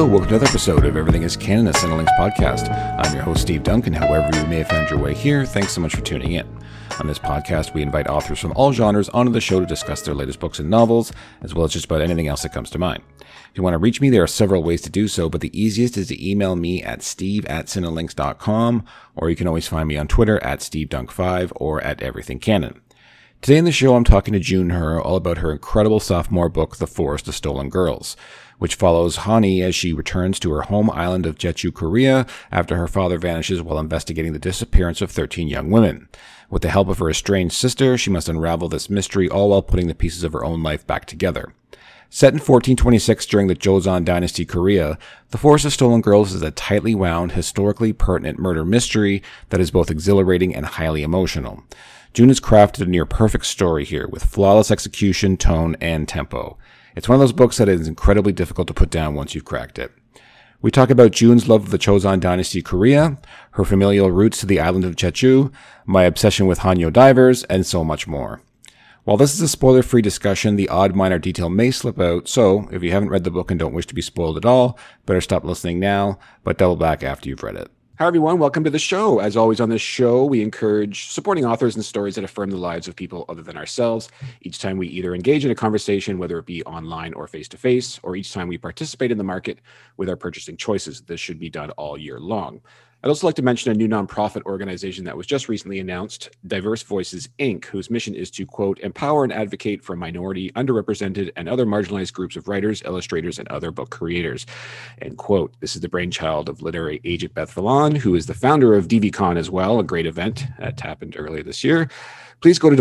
welcome to another episode of Everything is Canon, a Cinelinx podcast. I'm your host, Steve Duncan. However you may have found your way here, thanks so much for tuning in. On this podcast, we invite authors from all genres onto the show to discuss their latest books and novels, as well as just about anything else that comes to mind. If you want to reach me, there are several ways to do so, but the easiest is to email me at steve@cinelinx.com, or you can always find me on Twitter at stevedunk5 or at everythingcanon. Today in the show, I'm talking to June He all about her incredible sophomore book, The Forest of Stolen Girls, which follows Hani as she returns to her home island of Jeju, Korea, after her father vanishes while investigating the disappearance of 13 young women. With the help of her estranged sister, she must unravel this mystery, all while putting the pieces of her own life back together. Set in 1426 during the Joseon Dynasty Korea, The Forest of Stolen Girls is a tightly wound, historically pertinent murder mystery that is both exhilarating and highly emotional. June has crafted a near-perfect story here, with flawless execution, tone, and tempo. It's one of those books that is incredibly difficult to put down once you've cracked it. We talk about June's love of the Joseon Dynasty Korea, her familial roots to the island of Jeju, my obsession with Hanyo divers, and so much more. While this is a spoiler-free discussion, the odd minor detail may slip out, so if you haven't read the book and don't wish to be spoiled at all, better stop listening now, but double back after you've read it. Hi, everyone. Welcome to the show. As always on this show, we encourage supporting authors and stories that affirm the lives of people other than ourselves. Each time we either engage in a conversation, whether it be online or face-to-face, or each time we participate in the market with our purchasing choices. This should be done all year long. I'd also like to mention a new nonprofit organization that was just recently announced, Diverse Voices, Inc., whose mission is to, quote, empower and advocate for minority, underrepresented, and other marginalized groups of writers, illustrators, and other book creators, end quote. This is the brainchild of literary agent Beth Vallon, who is the founder of DVCon as well, a great event that happened earlier this year. Please go to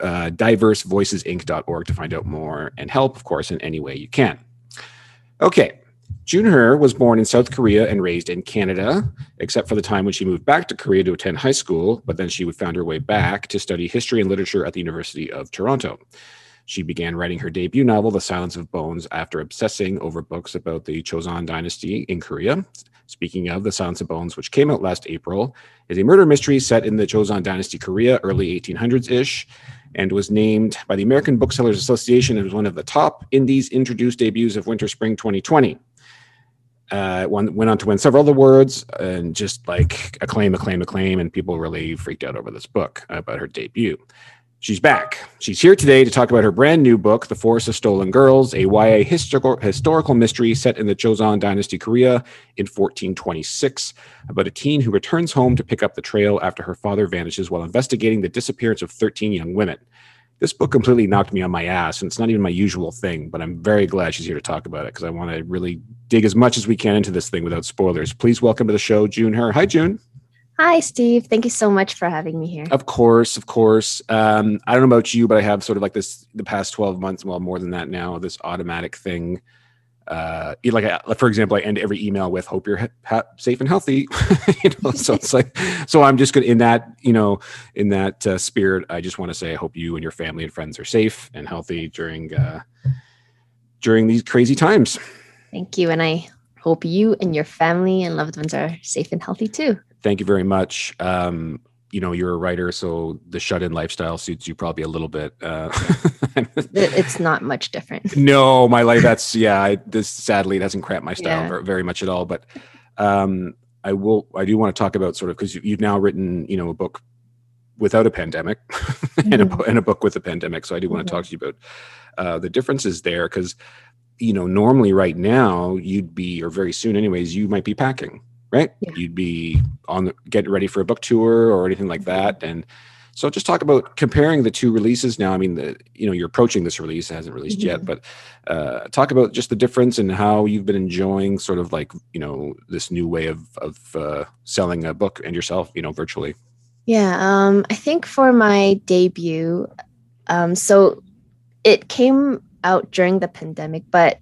diversevoicesinc.org to find out more and help, of course, in any way you can. Okay. June He was born in South Korea and raised in Canada, except for the time when she moved back to Korea to attend high school, but then she found her way back to study history and literature at the University of Toronto. She began writing her debut novel, The Silence of Bones, after obsessing over books about the Joseon Dynasty in Korea. Speaking of, The Silence of Bones, which came out last April, is a murder mystery set in the Joseon Dynasty Korea, early 1800s-ish, and was named by the American Booksellers Association as one of the top indies introduced debuts of Winter-Spring 2020. Went on to win several awards and just like acclaim, and people really freaked out over this book about her debut. She's back. She's here today to talk about her brand new book, The Forest of Stolen Girls, a YA historical mystery set in the Joseon Dynasty Korea in 1426, about a teen who returns home to pick up the trail after her father vanishes while investigating the disappearance of 13 young women. This book completely knocked me on my ass, and it's not even my usual thing, but I'm very glad she's here to talk about it because I want to really dig as much as we can into this thing without spoilers. Please welcome to the show, June He. Hi, June. Hi, Steve. Thank you so much for having me here. Of course. I don't know about you, but I have sort of like this, the past 12 months, well, more than that now, this automatic thing. For example, I end every email with "Hope you're safe and healthy." So it's like, so I'm just gonna in that spirit. I just want to say, I hope you and your family and friends are safe and healthy during these crazy times. Thank you, and I hope you and your family and loved ones are safe and healthy too. Thank you very much. You're a writer, so the shut-in lifestyle suits you probably a little bit. It's not much different. No, my life, this sadly, it hasn't cramped my style very much at all. But I do want to talk about sort of, because you've now written, a book without a pandemic and a book with a pandemic. So I do want to talk to you about the differences there, because, normally right now you'd be, or very soon anyways, you might be packing. Right? Yeah. You'd be getting ready for a book tour or anything like that. And so just talk about comparing the two releases now. I mean, you're approaching this release, it hasn't released yet, but talk about just the difference and how you've been enjoying sort of like, this new way of selling a book and yourself, virtually. Yeah. I think for my debut, so it came out during the pandemic, but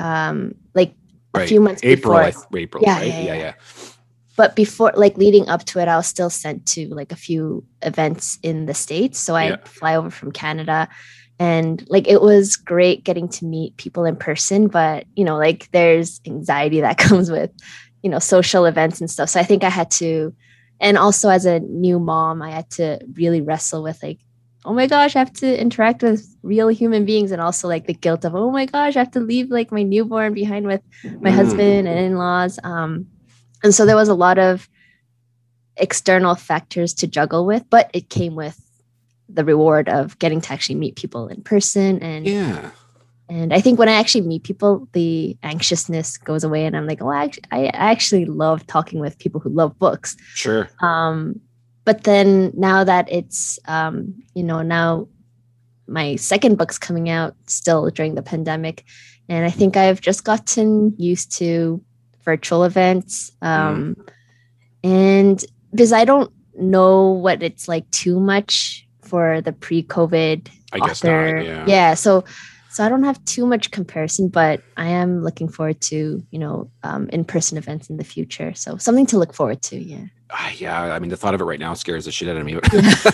a few months April, before. Yeah. But before, leading up to it, I was still sent to a few events in the States. So I'd fly over from Canada, and it was great getting to meet people in person. But, there's anxiety that comes with, social events and stuff. So I think I had to, and also as a new mom, I had to really wrestle with oh my gosh, I have to interact with real human beings, and also like the guilt of, oh my gosh, I have to leave like my newborn behind with my husband and in-laws. And so there was a lot of external factors to juggle with, but it came with the reward of getting to actually meet people in person. And I think when I actually meet people, the anxiousness goes away, and I'm like, oh, I actually love talking with people who love books. Sure. But then now that it's, now my second book's coming out still during the pandemic, and I think I've just gotten used to virtual events. And because I don't know what it's like too much for the pre-COVID author. Yeah. So I don't have too much comparison, but I am looking forward to, in-person events in the future. So something to look forward to. Yeah. Yeah. I mean, the thought of it right now scares the shit out of me.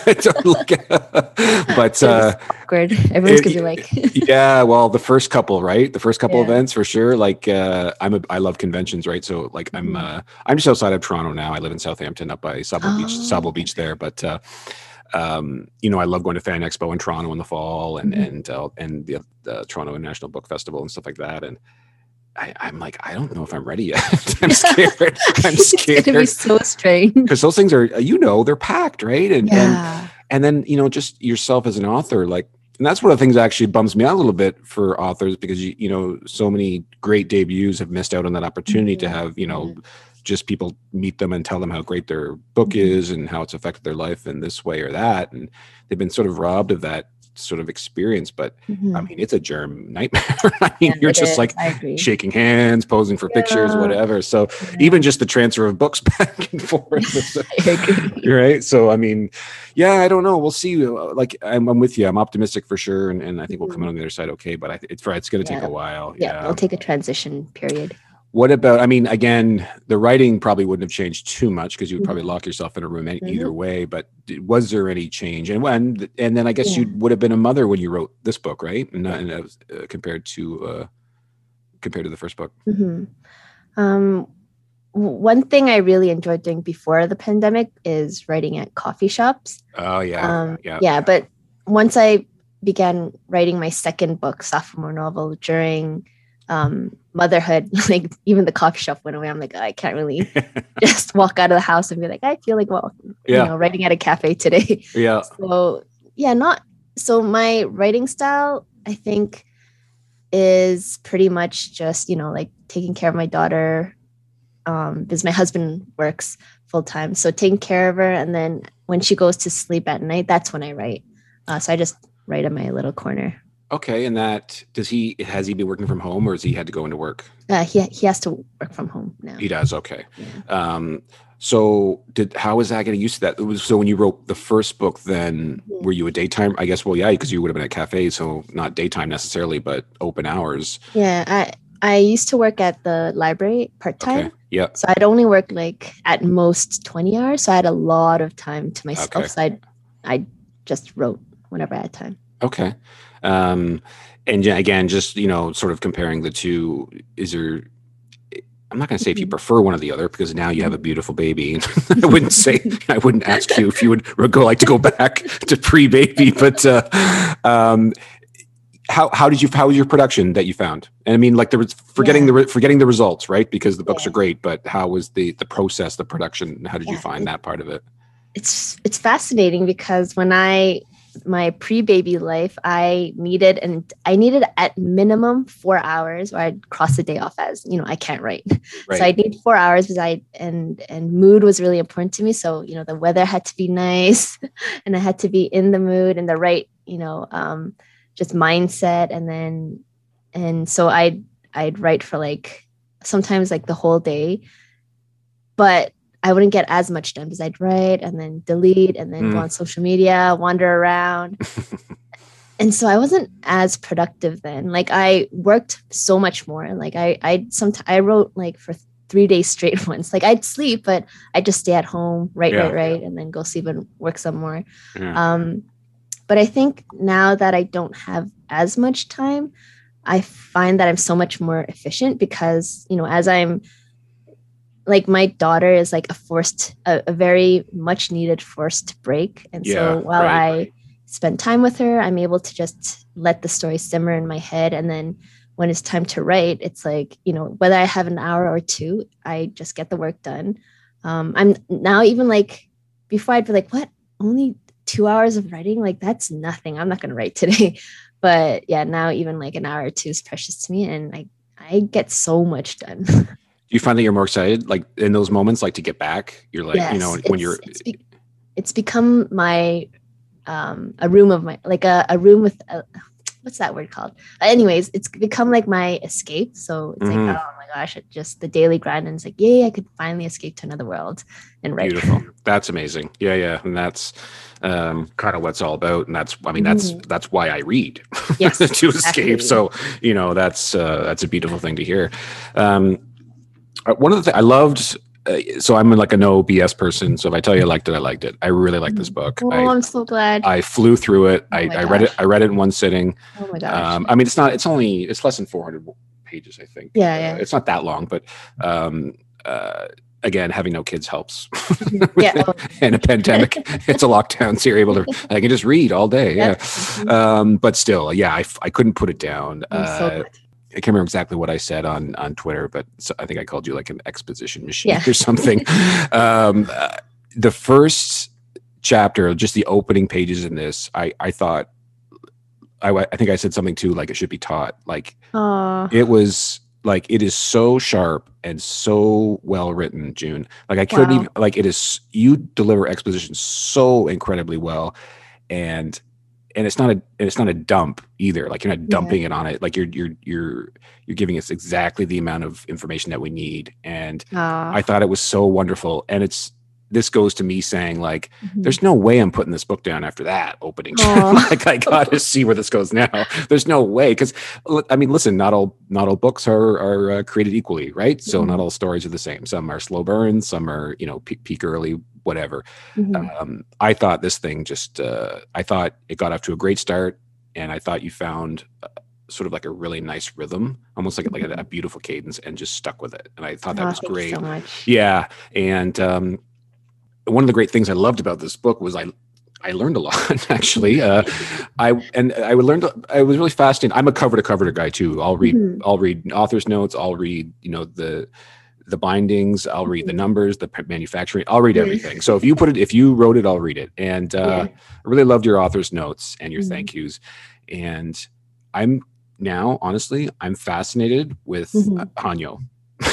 But awkward. Everyone's gonna be like, yeah, well, the first couple, right? The first couple events for sure. Like, I love conventions, right? So like, I'm just outside of Toronto now. I live in Southampton, up by Sauble Beach there. But I love going to Fan Expo in Toronto in the fall, and the Toronto International Book Festival and stuff like that. And I'm like, I don't know if I'm ready yet. I'm scared. It's gonna be so strange because those things are, they're packed, right? And then just yourself as an author, like, and that's one of the things that actually bums me out a little bit for authors, because so many great debuts have missed out on that opportunity to have just people meet them and tell them how great their book is and how it's affected their life in this way or that, and they've been sort of robbed of that sort of experience. But I mean, it's a germ nightmare. I mean, you're just like shaking hands, posing for pictures, whatever. So even just the transfer of books back and forth, right? So I mean, I don't know. We'll see. Like, I'm with you. I'm optimistic for sure, and I think we'll come out on the other side okay. But it's going to take a while. Yeah, it'll take a transition period. What about, I mean, again, the writing probably wouldn't have changed too much because you would probably lock yourself in a room either way, but was there any change? And then I guess you would have been a mother when you wrote this book, right? And not compared to the first book. One thing I really enjoyed doing before the pandemic is writing at coffee shops. Oh yeah. But once I began writing my second book, sophomore novel, during motherhood, like even the coffee shop went away. I'm like, I can't really just walk out of the house and be like, I feel like, writing at a cafe today. Yeah. So my writing style, I think, is pretty much just, like taking care of my daughter, because my husband works full time. So taking care of her. And then when she goes to sleep at night, that's when I write. So I just write in my little corner. Okay, and has he been working from home, or has he had to go into work? He has to work from home now. He does. Okay. Yeah. So how was that getting used to that? So when you wrote the first book, then were you a daytime? I guess. Well, yeah, because you would have been at cafes, so not daytime necessarily, but open hours. Yeah, I used to work at the library part-time. Okay. Yeah. So I'd only work like at most 20 hours. So I had a lot of time to myself. Okay. So I just wrote whenever I had time. Okay. And again, just, sort of comparing the two, I'm not going to say if you prefer one or the other, because now you have a beautiful baby. I wouldn't ask you if you would like to go back to pre-baby, but, how was your production that you found? And I mean, like forgetting the results, right? Because the books are great, but how was the process, the production? How did you find that part of it? It's fascinating, because when my pre-baby life, I needed at minimum 4 hours, or I'd cross the day off as, I can't write. Right. So I need 4 hours, because and mood was really important to me. So, the weather had to be nice and I had to be in the mood and the right, just mindset. And so I'd write for like, sometimes like the whole day, but I wouldn't get as much done, because I'd write and then delete and then go on social media, wander around. And so I wasn't as productive then. Like, I worked so much more. Like I wrote like for 3 days straight once. Like, I'd sleep, but I'd just stay at home, write, and then go sleep and work some more. Yeah. But I think now that I don't have as much time, I find that I'm so much more efficient, because, as I'm, like, my daughter is like a very much needed forced break. And so while I spend time with her. I'm able to just let the story simmer in my head. And then when it's time to write, it's like, whether I have an hour or two, I just get the work done. I'm now even like, before I'd be like, what? Only 2 hours of writing? Like, that's nothing. I'm not going to write today. But yeah, now even like an hour or two is precious to me. And I get so much done. Do you find that you're more excited, like in those moments, like to get back? You're like, yes, when you're... It's become my, a room of my, like a room with, what's that word called? Anyways, it's become like my escape. So it's like, oh my gosh, it just the daily grind. And it's like, yay, I could finally escape to another world and write. Beautiful. That's amazing. Yeah. And that's kind of what it's all about. And that's why I read, yes, to escape. Exactly. So, that's a beautiful thing to hear. One of the things I loved, so I'm like a no BS person. So if I tell you I liked it. I really like this book. Oh, I'm so glad. I flew through it. I read it. I read it in one sitting. Oh my gosh. I mean, it's less than 400 pages, I think. Yeah. It's not that long, but again, having no kids helps. Yeah. And a pandemic, it's a lockdown, so you're able to. I can just read all day. Yeah. But still, yeah, I couldn't put it down. I'm so glad. I can't remember exactly what I said on Twitter, but I think I called you like an exposition machine or something. The first chapter, just the opening pages in this, I thought, I think I said something too, like it should be taught. Like it was like, it is so sharp and so well written, June. Like I couldn't even, like it is, you deliver exposition so incredibly well. And it's not a dump either. Like you're not dumping it on it. Like you're giving us exactly the amount of information that we need. And I thought it was so wonderful. And this goes to me saying like, there's no way I'm putting this book down after that opening. Like I got to see where this goes now. There's no way. Cause I mean, listen, not all books are created equally. Right. So not all stories are the same. Some are slow burns, some are, peak early, whatever. I thought this thing I thought it got off to a great start, and I thought you found sort of like a really nice rhythm, almost like a beautiful cadence, and just stuck with it. And I thought that was great. Thank you so much. Yeah. And one of the great things I loved about this book was I learned a lot, actually. I was really fascinated. I'm a cover to cover guy too. I'll read author's notes. I'll read, the bindings. I'll read the numbers, the manufacturing. I'll read everything. So if you wrote it, I'll read it. And I really loved your author's notes and your thank yous. And I'm now, honestly, I'm fascinated with Hanyo.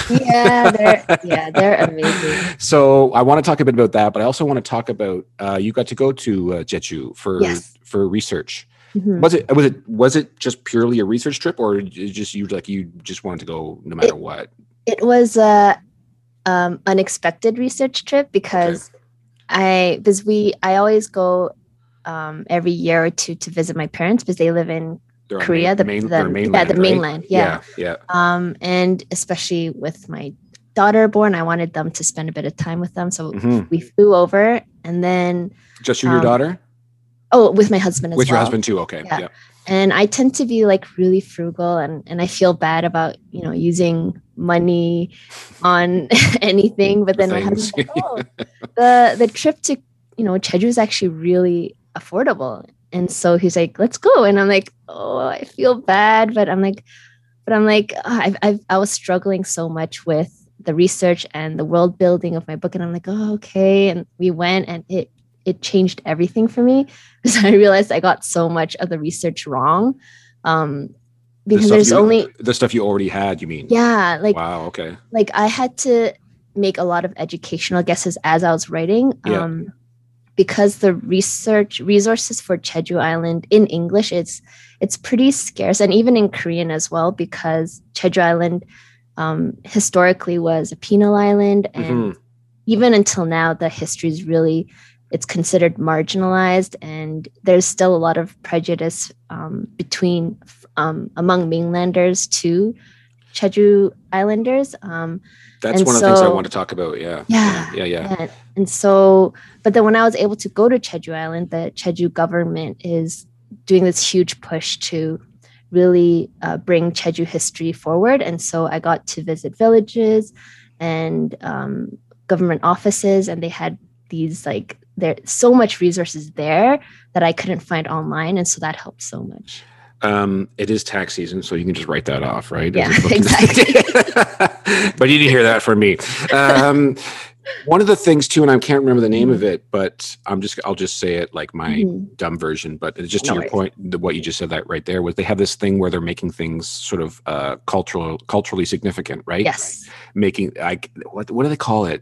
They're amazing. So I want to talk a bit about that, but I also want to talk about you got to go to Jeju for research. Was it just purely a research trip, or you just wanted to go no matter what? It was a unexpected research trip because I always go every year or two to visit my parents because they live in Korea, the mainland. Yeah. And especially with my daughter born, I wanted them to spend a bit of time with them. So we flew over, and then just your daughter? Oh, with my husband as well. With your husband too. Okay. Yeah. And I tend to be like really frugal, and I feel bad about, using money on anything. But then my husband's like, the trip to, Jeju is actually really affordable. And so he's like, let's go. And I'm like, oh, I feel bad. But I'm like, I was struggling so much with the research and the world building of my book. And I'm like, oh, okay. And we went, and it changed everything for me, because I realized I got so much of the research wrong. Because there's only the stuff you already had, you mean? Yeah. Like, wow. Okay. Like I had to make a lot of educational guesses as I was writing. Because the resources for Jeju Island in English, it's pretty scarce, and even in Korean as well, because Jeju Island historically was a penal island, and even until now, the history is really, it's considered marginalized, and there's still a lot of prejudice among mainlanders to Jeju Islanders. That's one of the things I want to talk about. Yeah. And so, but then when I was able to go to Jeju Island, the Jeju government is doing this huge push to really bring Jeju history forward. And so I got to visit villages and government offices, and they had these like there's so much resources there that I couldn't find online. And so that helped so much. It is tax season, so you can just write that off, right? Yeah, exactly. But you didn't hear that from me. One of the things too, and I can't remember the name of it, but I'll just say it like my dumb version, but it's just to your point, what you just said that right there was they have this thing where they're making things sort of culturally significant, right? Yes. Making what do they call it?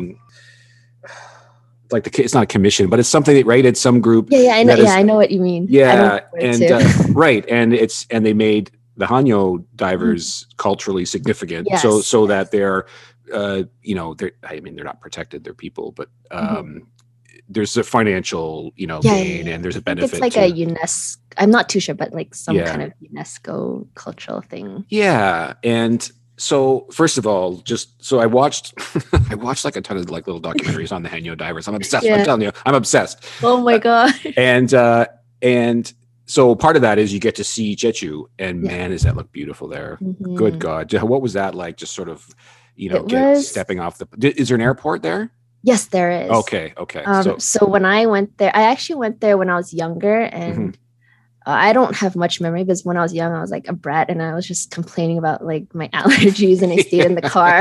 Like it's not a commission, but it's something that, right? It's some group. Yeah, I know. I know what you mean. Yeah, right, and they made the Hanyo divers culturally significant, so that they're, they're not protected, they're people, but there's a financial, gain, and there's a benefit. It's like a UNESCO. I'm not too sure, but like some kind of UNESCO cultural thing. Yeah, and. So first of all, I watched like a ton of like little documentaries on the Hanyo divers. I'm obsessed. I'm telling you, I'm obsessed. Oh my god! And so part of that is you get to see Jeju, and man, does that look beautiful there. Good God, what was that like? Just sort of, stepping off is there an airport there? Yes, there is. Okay. So when I went there, I actually went there when I was younger, and I don't have much memory because when I was young, I was like a brat and I was just complaining about like my allergies and I stayed in the car.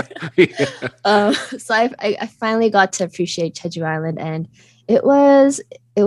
So I finally got to appreciate Jeju Island, and it was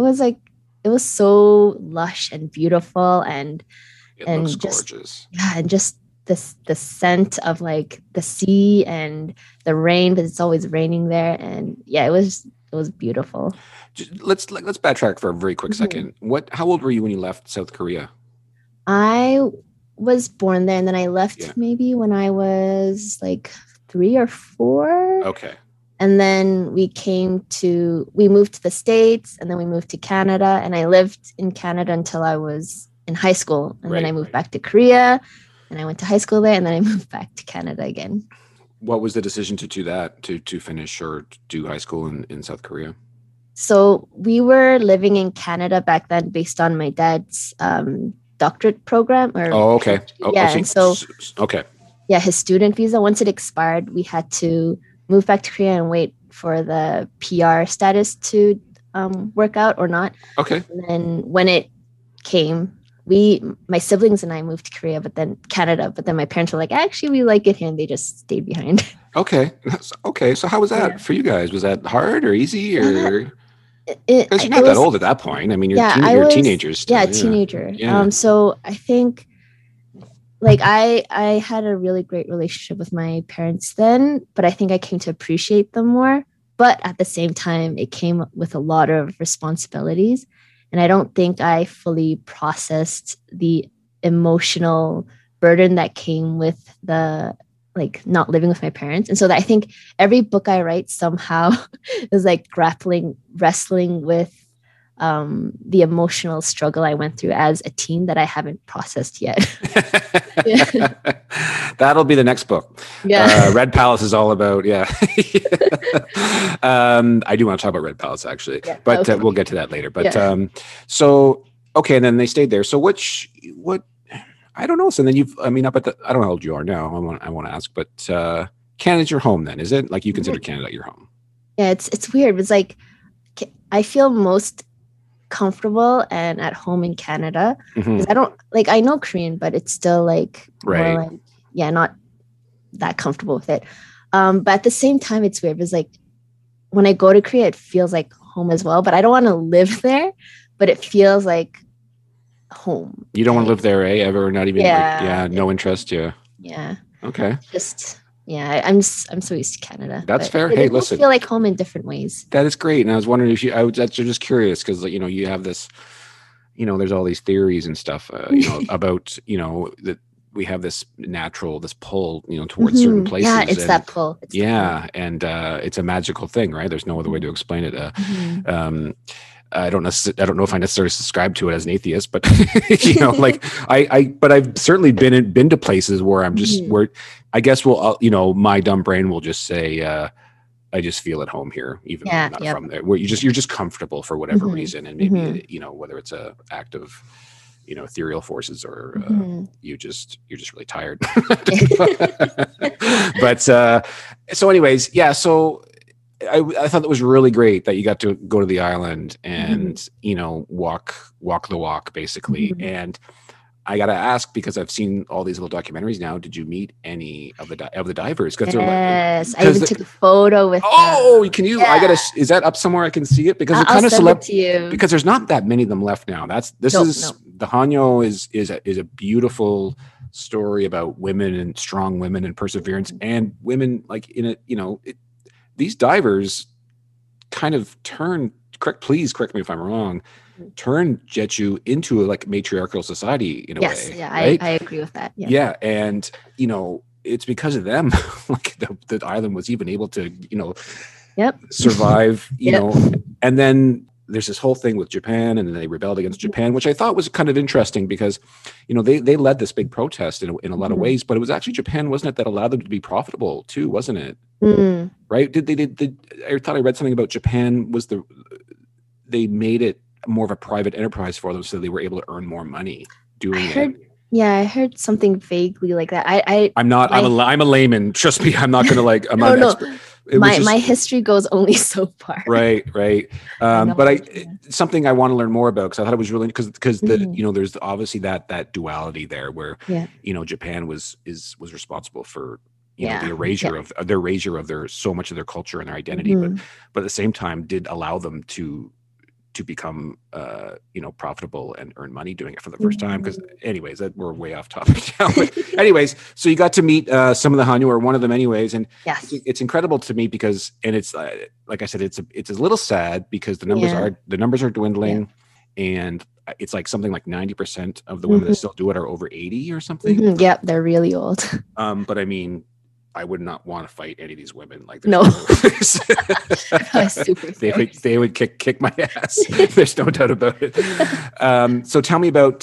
so lush and beautiful and looks just gorgeous. Yeah, and just the scent of like the sea and the rain, because it's always raining there, and it was beautiful. Let's backtrack for a very quick second. How old were you when you left South Korea? I was born there, and then I left maybe when I was like 3 or 4. Okay. And then we moved to the States, and then we moved to Canada, and I lived in Canada until I was in high school. And then I moved back to Korea, and I went to high school there, and then I moved back to Canada again. What was the decision to do that, to finish or do high school in South Korea? So we were living in Canada back then based on my dad's doctorate program. Okay. Okay. Yeah, his student visa. Once it expired, we had to move back to Korea and wait for the PR status to work out or not. Okay. And then when it came, my siblings and I moved to Korea, but then my parents were like, actually, we like it here, and they just stayed behind. Okay. So how was that for you guys? Was that hard or easy or? Because you're not that old at that point. I mean, you're teenagers. Still, teenager. Yeah. So I think like I had a really great relationship with my parents then, but I think I came to appreciate them more. But at the same time, it came with a lot of responsibilities. And I don't think I fully processed the emotional burden that came with the like not living with my parents. And so I think every book I write somehow is like wrestling with the emotional struggle I went through as a teen that I haven't processed yet. That'll be the next book. Yeah. Red Palace is all about, I do want to talk about Red Palace actually, but we'll get to that later. But so, okay. And then they stayed there. So what, I don't know. So then I don't know how old you are now. I want to ask, but Canada's your home then, is it? Like you consider Canada your home? Yeah, it's weird. It's like, I feel most comfortable and at home in Canada because I know Korean, but it's still like more like not that comfortable with it. But at the same time, it's weird because like when I go to Korea, it feels like home as well. But I don't want to live there, but it feels like home. You don't want to live there, ever? Not even no interest. Yeah. Okay. I'm so used to Canada. That's fair. Hey, listen. I feel like home in different ways. That is great. And I was wondering if I'm just curious because, you have this, there's all these theories and stuff, about, that we have this pull, towards certain places. Yeah, it's that pull. And it's a magical thing, right? There's no other way to explain it. I don't know if I necessarily subscribe to it as an atheist, but but I've certainly been to places where I'm just where I guess my dumb brain will just say I just feel at home here, even though I'm not from there. Where you're just comfortable for whatever reason, and maybe whether it's a act of ethereal forces or you're just really tired. But so anyways, so. I thought it was really great that you got to go to the island and, you know, walk the walk basically. And I got to ask, because I've seen all these little documentaries now, did you meet any of the divers? Yes, I even took a photo with them. Can you, is that up somewhere I can see it? Because I'll send it to you. Because there's not that many of them left now. The Hanyo is a beautiful story about women and strong women and perseverance and women like in it, you know, these divers kind of please correct me if I'm wrong, turn Jeju into a like matriarchal society in a way. Yeah, right? I agree with that. Yeah. And, you know, it's because of them, like the island was even able to, you know, survive, you know, and then there's this whole thing with Japan, and then they rebelled against Japan, which I thought was kind of interesting because, you know, they led this big protest in a lot of ways, but it was actually Japan, wasn't it, that allowed them to be profitable too, wasn't it? Right? I thought I read something about Japan they made it more of a private enterprise for them, so they were able to earn more money doing it. Yeah, I heard something vaguely like that. I'm a layman. Trust me, I'm not going to like. I'm not an expert. My history goes only so far. Right. But something I want to learn more about, because I thought it was really because you know, there's obviously that duality there where you know, Japan was responsible for, you know, the erasure of their so much of their culture and their identity, but at the same time did allow them to become you know, profitable and earn money doing it for the first time. Because anyways, that we're way off topic now. But anyways, so you got to meet some of the Hanyo, or one of them anyways, and it's incredible to me because, and it's like I said, it's a little sad because the numbers are dwindling, and it's like something like 90% of the women that still do it are over 80 or something. Yep, they're really old. But I mean, I would not want to fight any of these women. Like, no, they would kick my ass. There's no doubt about it. So tell me about.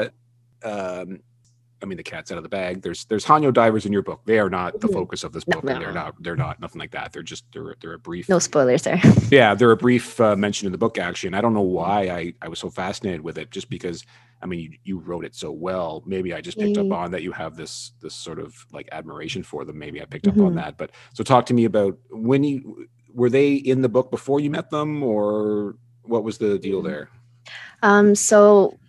I mean, the cat's out of the bag. There's Hanyo divers in your book. They are not the focus of this book. No. And they're not nothing like that. They're a brief. No spoilers there. Yeah, they're a brief mention in the book actually, and I don't know why I was so fascinated with it. Just because, I mean, you wrote it so well. Maybe I just picked up on that. You have this sort of like admiration for them. Maybe I picked up on that. But so talk to me about were they in the book before you met them, or what was the deal there? So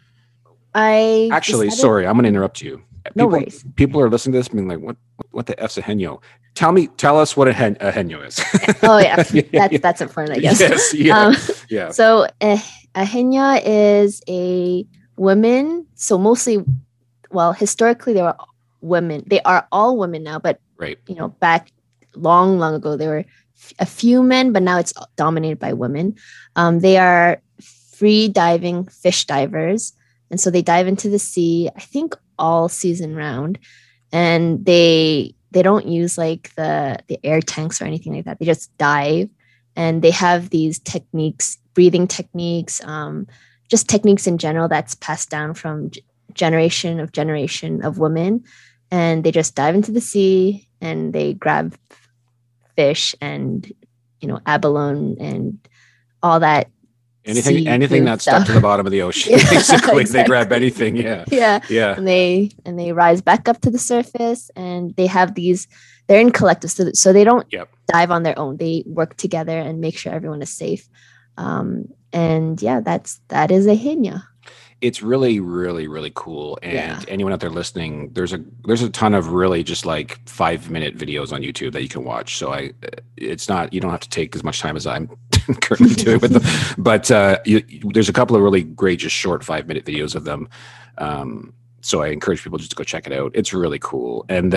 I sorry, I'm going to interrupt you. No worries. People are listening to this being like, what the F's a Hanyo? Tell us what a Hanyo is. Oh yeah, that's important, I guess. Yes, yeah. So a Hanyo is a woman. So mostly, well, historically they were women. They are all women now, but you know, back long ago there were a few men, but now it's dominated by women. They are free diving fish divers. And so they dive into the sea, I think all season round, and they don't use like the air tanks or anything like that. They just dive, and they have these techniques, breathing techniques, just techniques in general that's passed down from generation of women. And they just dive into the sea and they grab fish and, you know, abalone and all that. Anything that's stuck to the bottom of the ocean, basically. Exactly. They grab anything. Yeah. And they rise back up to the surface, and they have they're in collectives, so they don't dive on their own. They work together and make sure everyone is safe. And yeah, that is a Hanyo. It's really, really, really cool. And anyone out there listening, there's a ton of really just like 5-minute videos on YouTube that you can watch. So you don't have to take as much time as I'm currently doing with them. But there's a couple of really great, just short 5-minute videos of them. So I encourage people just to go check it out. It's really cool. And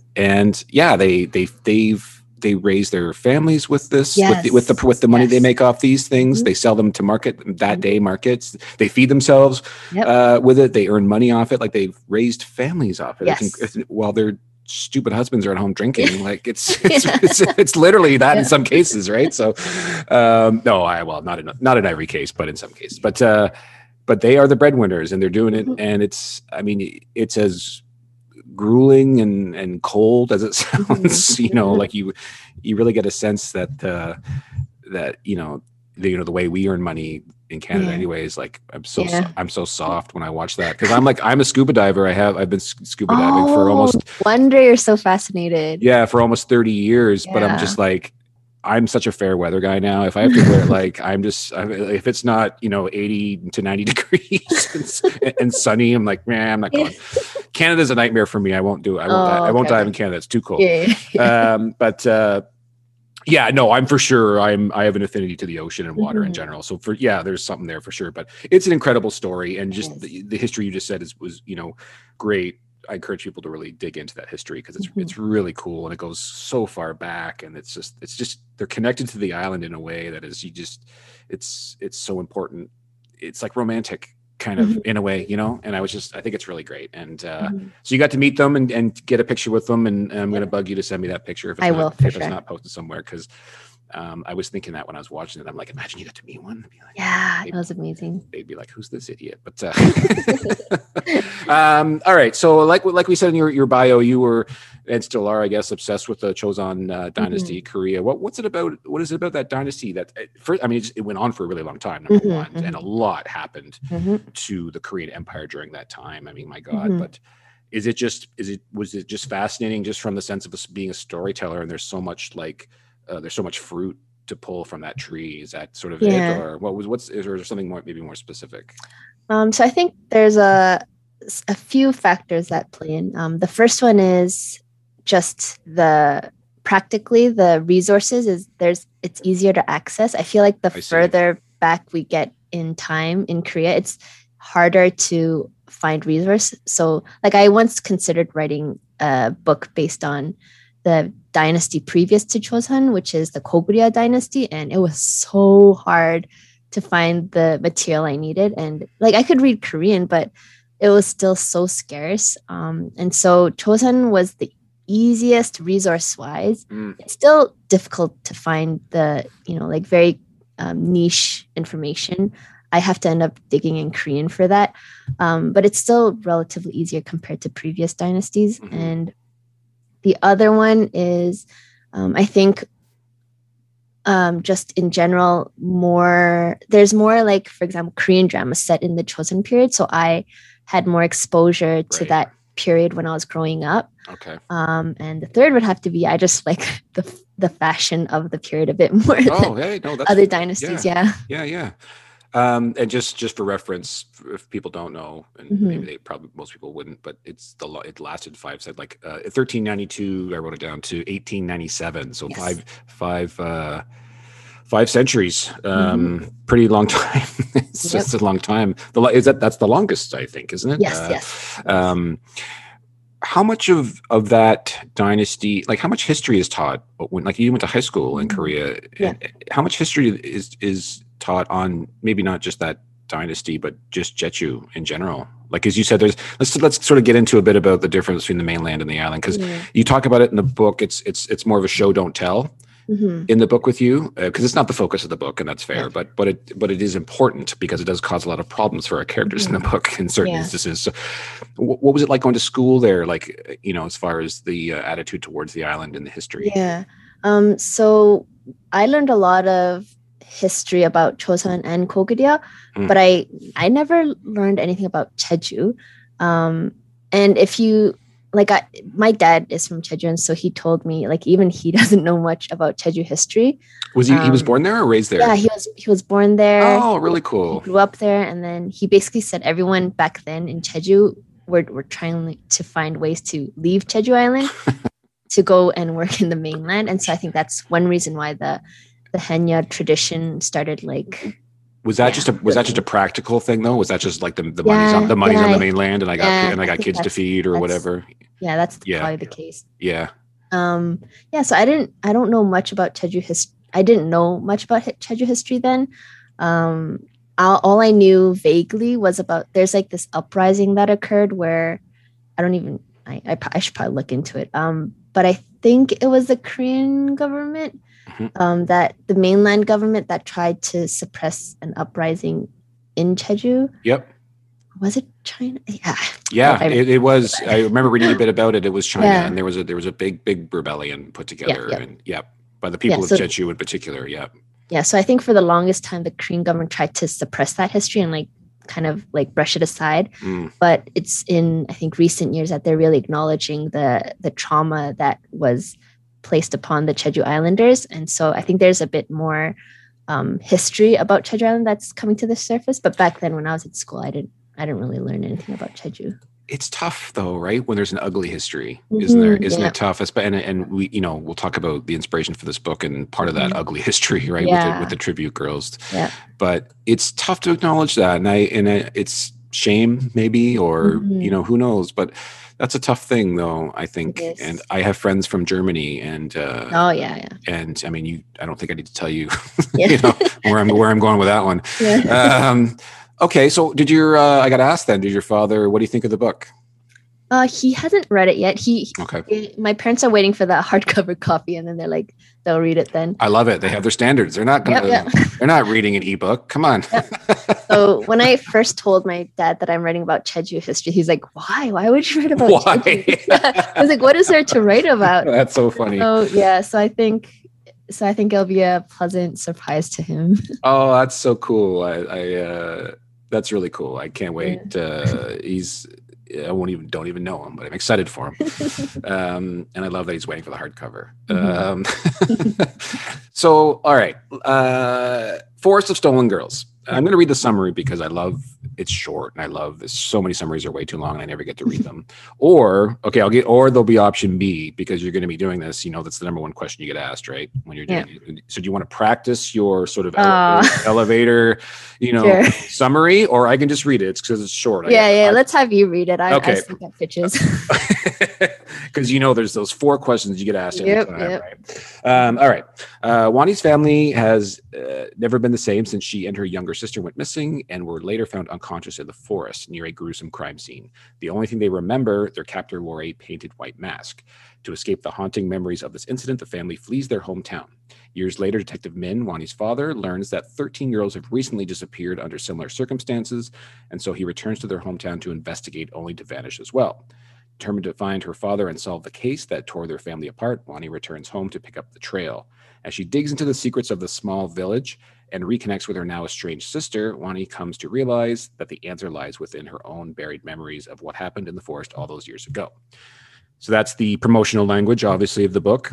they raise their families with this, with the money they make off these things. They sell them to markets. They feed themselves with it. They earn money off it. Like, they've raised families off it. Yes. While their stupid husbands are at home drinking. Like, it's literally that in some cases, right? So, not in every case, but in some cases. But they are the breadwinners, and they're doing it. And it's as grueling and cold as it sounds. You know, like you really get a sense that the way we earn money in Canada anyways, like I'm so soft when I watch that, because I'm a scuba diver. I've been scuba diving for almost wonder you're so fascinated. For almost 30 years. But I'm just like, I'm such a fair weather guy now. If I have to wear like, if it's not, 80 to 90 degrees and sunny, I'm like, man, I'm not going. Canada's a nightmare for me. I won't do it. I won't dive in Canada. It's too cold. Yeah, no, I'm for sure. I have an affinity to the ocean and water in general. So there's something there for sure. But it's an incredible story, and just the history you just said was great. I encourage people to really dig into that history because it's really cool, and it goes so far back, and it's just they're connected to the island in a way that is it's so important. It's like romantic kind of in a way, and I think it's really great. And so you got to meet them and get a picture with them, and I'm going to bug you to send me that picture if it's not posted somewhere, because I was thinking that when I was watching it. I'm like, imagine you got to meet one. It was amazing. They'd be like, who's this idiot? But all right. So like we said in your bio, you were and still are, I guess, obsessed with the Chosun dynasty, Korea. What is it about that dynasty that first? I mean, it went on for a really long time, number one, and a lot happened to the Korean Empire during that time. I mean, my God, but was it just fascinating just from the sense of us being a storyteller, and there's so much fruit to pull from that tree? Is that sort of it, or is there something maybe more specific? So I think there's a few factors that play in. The first one is just practically the resources it's easier to access. I feel like the further back we get in time in Korea, it's harder to find resources. So like I once considered writing a book based on the dynasty previous to Chosun, which is the Goguryeo dynasty, and it was so hard to find the material I needed. And like I could read Korean, but it was still so scarce. And so Chosun was the easiest resource-wise. It's still difficult to find the, like very niche information. I have to end up digging in Korean for that. But it's still relatively easier compared to previous dynasties. And the other one is, I think, just in general, there's more like, for example, Korean drama set in the Chosun period. So I had more exposure to that period when I was growing up. Okay. And the third would have to be, I just like the fashion of the period a bit more than other dynasties. Yeah. And just for reference, if people don't know, and maybe most people wouldn't, but it lasted 1392. I wrote it down to 1897. So five centuries. Pretty long time. It's just a long time. That's the longest, I think, isn't it? Yes. How much of that dynasty, like how much history is taught when, like you went to high school in Korea? How much history is taught on maybe not just that dynasty, but just Jeju in general? Like, as you said, let's sort of get into a bit about the difference between the mainland and the island, because you talk about it in the book. It's more of a show don't tell in the book with you, because it's not the focus of the book, and that's fair. But it is important because it does cause a lot of problems for our characters in the book in certain instances. So, what was it like going to school there? Like, as far as the attitude towards the island and the history. Yeah. So I learned a lot of history about Chosun and Goguryeo, but I never learned anything about Jeju. And if you my dad is from Jeju, and so he told me like even he doesn't know much about Jeju history. Was he was born there or raised there? Yeah, he was born there. Oh, really cool. He grew up there, and then he basically said everyone back then in Jeju were trying to find ways to leave Jeju Island to go and work in the mainland. And so I think that's one reason why the Haenyeo tradition started. Like, was that just a practical thing though? Was that just like the money's on the mainland, and I got kids to feed or whatever? Yeah, that's probably the case. Yeah. So I don't know much about Jeju history. I didn't know much about Jeju history then. All I knew vaguely was about there's like this uprising that occurred where I should probably look into it. But I think it was the Korean government, that the mainland government that tried to suppress an uprising in Jeju. Yep. Was it China? Yeah, it was. I remember reading a bit about it. It was China, and there was a big rebellion put together, and by the people of Jeju in particular. Yeah. So I think for the longest time, the Korean government tried to suppress that history and like kind of like brush it aside. But it's in, I think, recent years that they're really acknowledging the trauma that was placed upon the Jeju Islanders. And so I think there's a bit more history about Jeju Island that's coming to the surface. But back then when I was at school, I didn't really learn anything about Jeju. It's tough though, right? When there's an ugly history, isn't there? Isn't yeah. it tough? And we, we'll talk about the inspiration for this book and part of that ugly history, right? Yeah. With the tribute girls. Yeah. But it's tough to acknowledge that. And it's shame maybe, or, who knows, but that's a tough thing though, I think. And I have friends from Germany and, and I mean, I don't think I need to tell you, where I'm going with that one. Yeah. Okay, so I got to ask then, did your father, what do you think of the book? He hasn't read it yet. My parents are waiting for the hardcover copy, and then they're like, they'll read it then. I love it. They have their standards. They're not gonna, they're not reading an ebook. Come on. So when I first told my dad that I'm writing about Jeju history, he's like, why? Why would you write about Jeju? I was like, what is there to write about? That's so funny. So I think it'll be a pleasant surprise to him. Oh, that's so cool. I that's really cool. I can't wait. Yeah. I don't even know him, but I'm excited for him. And I love that he's waiting for the hardcover. So, all right. Forest of Stolen Girls. I'm going to read the summary because it's short and I love this. So many summaries are way too long and I never get to read them. Or there'll be option B because you're going to be doing this. That's the number one question you get asked, right? When you're doing it. So do you want to practice your sort of elevator, sure, summary, or I can just read it? It's because it's short. Let's have you read it. I think that pitches. Because there's those 4 questions you get asked every time, right? All right. Wani's family has never been the same since she and her younger sister went missing and were later found unconscious in the forest near a gruesome crime scene. The only thing they remember, their captor wore a painted white mask. To escape the haunting memories of this incident, the family flees their hometown. Years later, Detective Min, Wani's father, learns that 13 girls have recently disappeared under similar circumstances, and so he returns to their hometown to investigate, only to vanish as well. Determined to find her father and solve the case that tore their family apart, Wani returns home to pick up the trail. As she digs into the secrets of the small village and reconnects with her now estranged sister, Wani comes to realize that the answer lies within her own buried memories of what happened in the forest all those years ago. So that's the promotional language, obviously, of the book.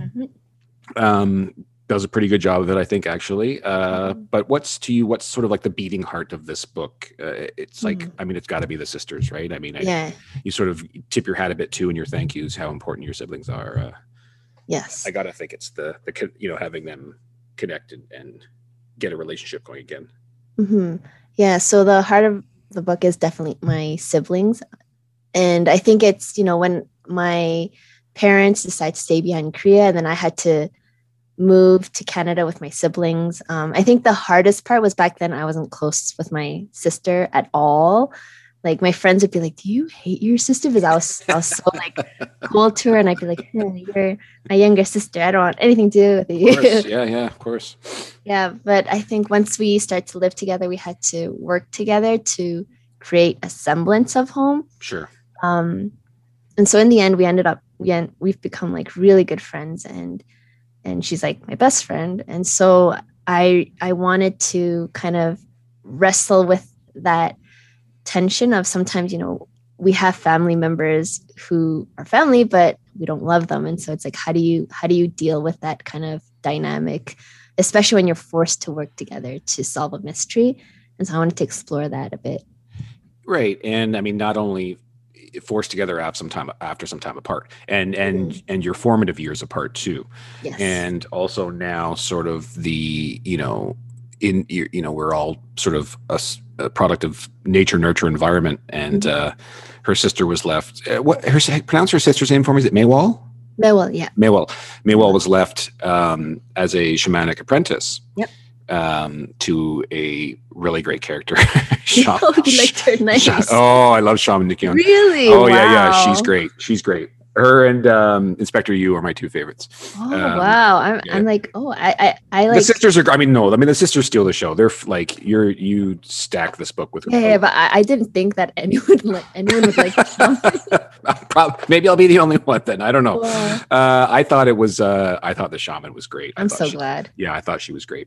Does a pretty good job of it, I think, actually. But what's sort of like the beating heart of this book? It's like, I mean, it's got to be the sisters, right? I mean, you sort of tip your hat a bit too in your thank yous, how important your siblings are. Yes. I got to think it's the having them connect and get a relationship going again. Mm-hmm. Yeah. So the heart of the book is definitely my siblings. And I think it's, when my parents decided to stay behind Korea and then I had to move to Canada with my siblings. I think the hardest part was back then I wasn't close with my sister at all. Like my friends would be like, "Do you hate your sister?" Because I was so like cool to her, and I'd be like, "You're my younger sister. I don't want anything to do with you." Of course. Yeah, of course. Yeah, but I think once we start to live together, we had to work together to create a semblance of home. Sure. And so in the end, we've become like really good friends, and she's like my best friend. And so I wanted to kind of wrestle with that tension of sometimes, we have family members who are family, but we don't love them. And so it's like, how do you deal with that kind of dynamic, especially when you're forced to work together to solve a mystery? And so I wanted to explore that a bit. Right. And I mean, not only forced together after some time apart and your formative years apart too. Yes. And also now sort of the, we're all sort of a product of nature, nurture, environment. And her sister was left. Pronounce her sister's name for me. Is it Maywal? Maywal, yeah. Maywal was left as a shamanic apprentice. Yep. To a really great character. You liked her, nice. I love Shaman Nikyon. Really? Oh, wow. Yeah. She's great. Her and Inspector Yu are my 2 favorites. Oh, wow. I'm like, I like... The sisters are, the sisters steal the show. They're like, you stack this book with her. Yeah, but I didnn't think that anyone would like Maybe I'll be the only one then. I don't know. Wow. I thought the shaman was great. I'm so glad. Yeah, I thought she was great.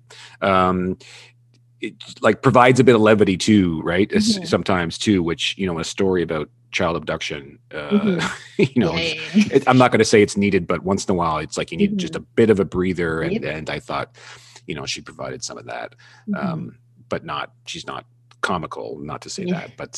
It like provides a bit of levity too, right? Mm-hmm. Sometimes too, which, a story about child abduction, Yeah. I'm not going to say it's needed, but once in a while, it's like you need just a bit of a breather. Yep. And I thought, she provided some of that, but she's not comical, not to say that, but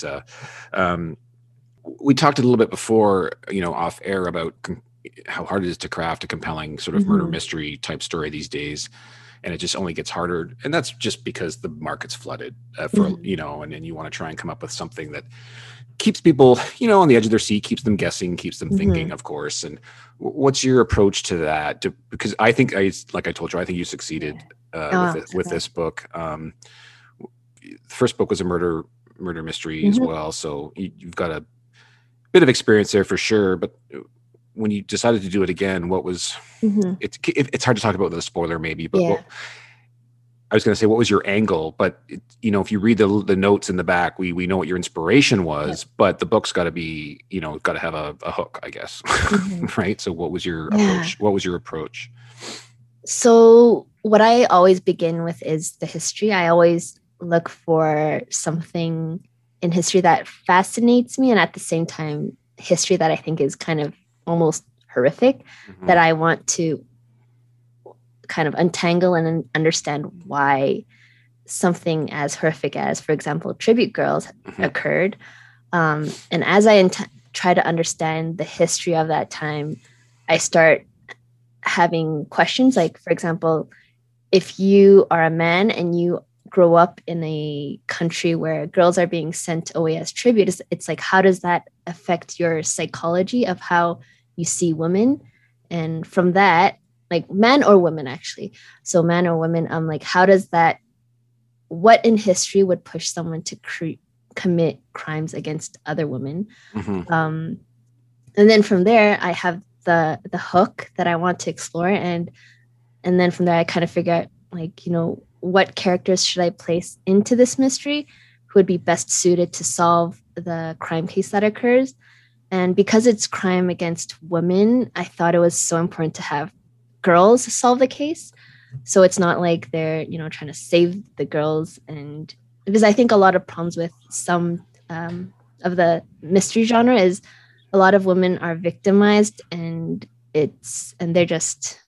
we talked a little bit before, off air about how hard it is to craft a compelling sort of murder mystery type story these days. And it just only gets harder. And that's just because the market's flooded and then you want to try and come up with something that keeps people, on the edge of their seat, keeps them guessing, keeps them thinking, of course. And what's your approach to that? Because I think, like I told you, I think you succeeded with this book. The first book was a murder mystery as well. So you've got a bit of experience there for sure. But when you decided to do it again, what was it's hard to talk about with a spoiler maybe, but I was going to say, what was your angle? But if you read the notes in the back, we know what your inspiration was, but the book's got to be, got to have a hook, I guess. Right. So what was your approach? What was your approach? So what I always begin with is the history. I always look for something in history that fascinates me, and at the same time, history that I think is kind of almost horrific, that I want to kind of untangle and understand why something as horrific as, for example, Tribute Girls occurred. And as I try to understand the history of that time, I start having questions like, for example, if you are a man and you grow up in a country where girls are being sent away as tribute, it's like, how does that affect your psychology of how you see women? And from that, like men or women, actually. So man or women, like, how does that, what in history would push someone to commit crimes against other women? And then from there, I have the hook that I want to explore. And then from there, I kind of figure out, like, what characters should I place into this mystery who would be best suited to solve the crime case that occurs. And because it's crime against women, I thought it was so important to have girls solve the case. So it's not like they're, trying to save the girls. And because I think a lot of problems with some of the mystery genre is a lot of women are victimized and they're just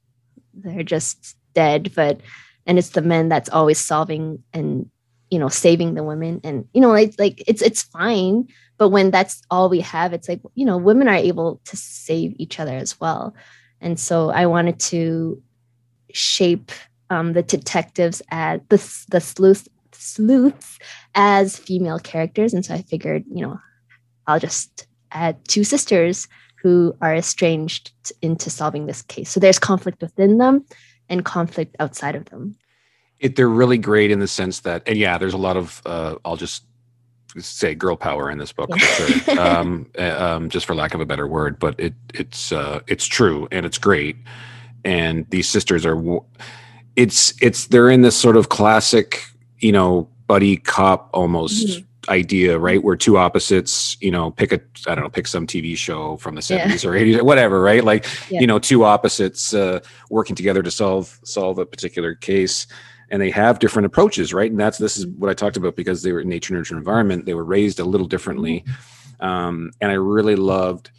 dead, and it's the men that's always solving and, saving the women. And, it's fine. But when that's all we have, it's like, women are able to save each other as well. And so I wanted to shape the detectives as the sleuths as female characters. And so I figured, I'll just add two sisters who are estranged into solving this case. So there's conflict within them and conflict outside of them. They're really great in the sense that, and there's a lot of, I'll just say girl power in this book, for sure. Just for lack of a better word, but it's true and it's great. And these sisters are, they're in this sort of classic, buddy cop almost idea, right? Where two opposites, pick some TV show from the 70s or 80s or whatever, right? Like, two opposites working together to solve a particular case. And they have different approaches, right? And this is what I talked about, because they were in nature, nurture, environment. They were raised a little differently. And I really loved,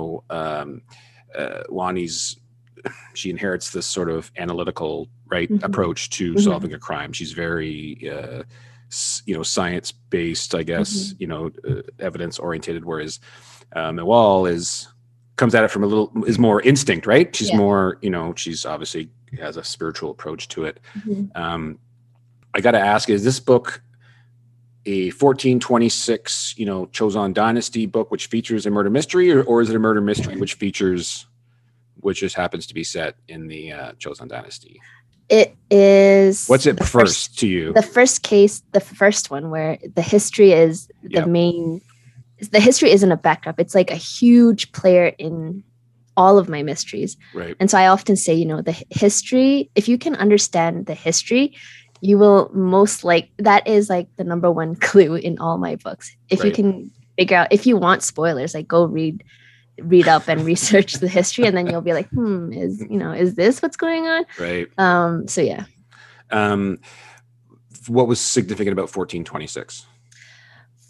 Wani's, she inherits this sort of analytical, right, approach to solving a crime. She's very, science-based, I guess, evidence oriented, whereas Mewal comes at it from is more instinct, right? She's more, she's obviously has a spiritual approach to it. I got to ask, is this book a 1426, Chosun Dynasty book, which features a murder mystery, or is it a murder mystery which just happens to be set in the Chosun Dynasty? It is. What's it first to you? The first case, the first one where the history is the main. The history isn't a backdrop. It's like a huge player in all of my mysteries. Right. And so I often say, the history, if you can understand the history, you will that is like the number one clue in all my books. If you can figure out, if you want spoilers, like go read up and research the history, and then you'll be like, is this what's going on? Right. So yeah. What was significant about 1426?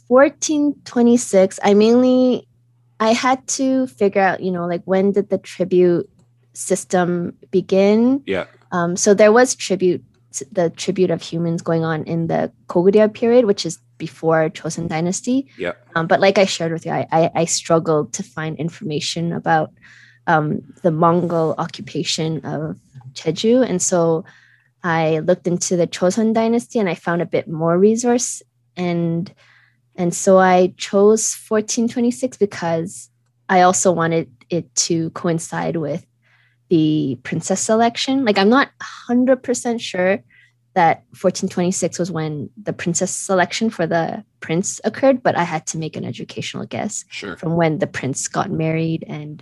1426, I had to figure out, like when did the tribute system begin? Yeah. So there was the tribute of humans going on in the Goguryeo period, which is before Joseon Dynasty. Yeah. But like I shared with you, I struggled to find information about the Mongol occupation of Jeju. And so I looked into the Joseon Dynasty and I found a bit more resource. And so I chose 1426 because I also wanted it to coincide with the princess selection. Like, I'm not 100% sure that 1426 was when the princess selection for the prince occurred, but I had to make an educational guess from when the prince got married and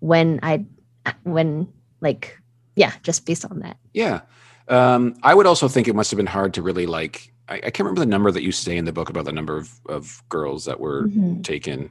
just based on that. Yeah. I would also think it must have been hard to really I can't remember the number that you say in the book about the number of girls that were taken.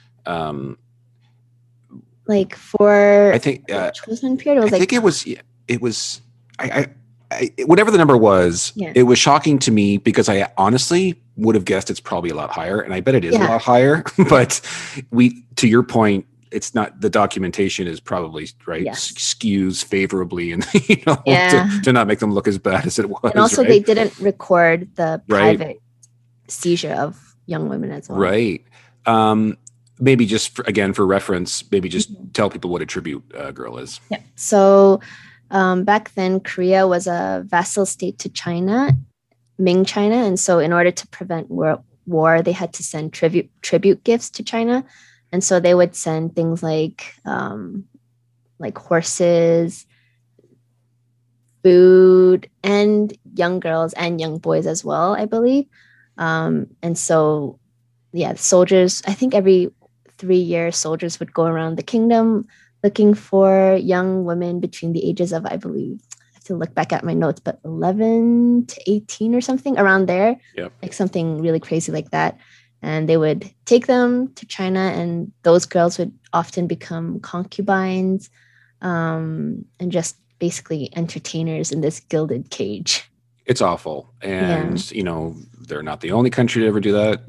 For I think Joseon period, I think it was whatever the number was, it was shocking to me because I honestly would have guessed it's probably a lot higher, and I bet it is a lot higher. But to your point, it's not, the documentation is probably skews favorably, and to not make them look as bad as it was. And also, they didn't record the private seizure of young women as well. Right. Maybe just for reference, tell people what a tribute girl is. Yeah. So back then, Korea was a vassal state to China, Ming China, and so in order to prevent war, they had to send tribute gifts to China. And so they would send things like horses, food, and young girls and young boys as well, I believe. And so, soldiers, I think every 3 years, soldiers would go around the kingdom looking for young women between the ages of, I believe, I have to look back at my notes, but 11 to 18 or something around there, like something really crazy like that. And they would take them to China, and those girls would often become concubines and just basically entertainers in this gilded cage. It's awful. And, they're not the only country to ever do that.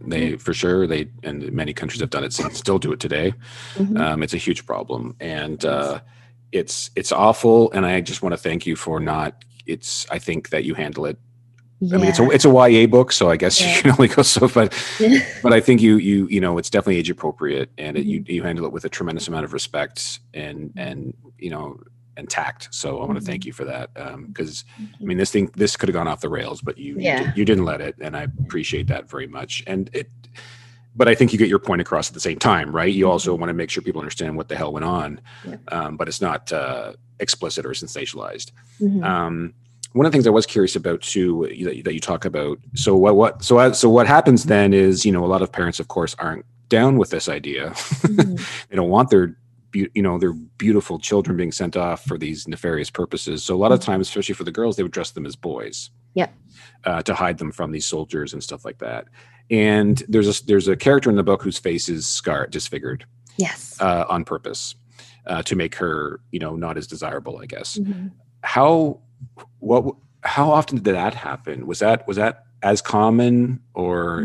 And many countries have done it and still do it today. Mm-hmm. It's a huge problem. And it's awful. And I just want to thank you for I think that you handle it. Yeah. I mean, it's a YA book, so I guess you can only go so far. But I think you it's definitely age appropriate, and you handle it with a tremendous amount of respect and tact. So I want to thank you for that, because I mean, this could have gone off the rails, but you didn't let it, and I appreciate that very much. But I think you get your point across at the same time, right? You also want to make sure people understand what the hell went on, but it's not explicit or sensationalized. Mm-hmm. One of the things I was curious about too, that you talk about. So what happens then is, a lot of parents, of course, aren't down with this idea. Mm-hmm. They don't want their beautiful children being sent off for these nefarious purposes. So a lot of times, especially for the girls, they would dress them as boys, to hide them from these soldiers and stuff like that. And there's a character in the book whose face is disfigured, on purpose, to make her, not as desirable, I guess. Mm-hmm. How often did that happen? Was that as common, or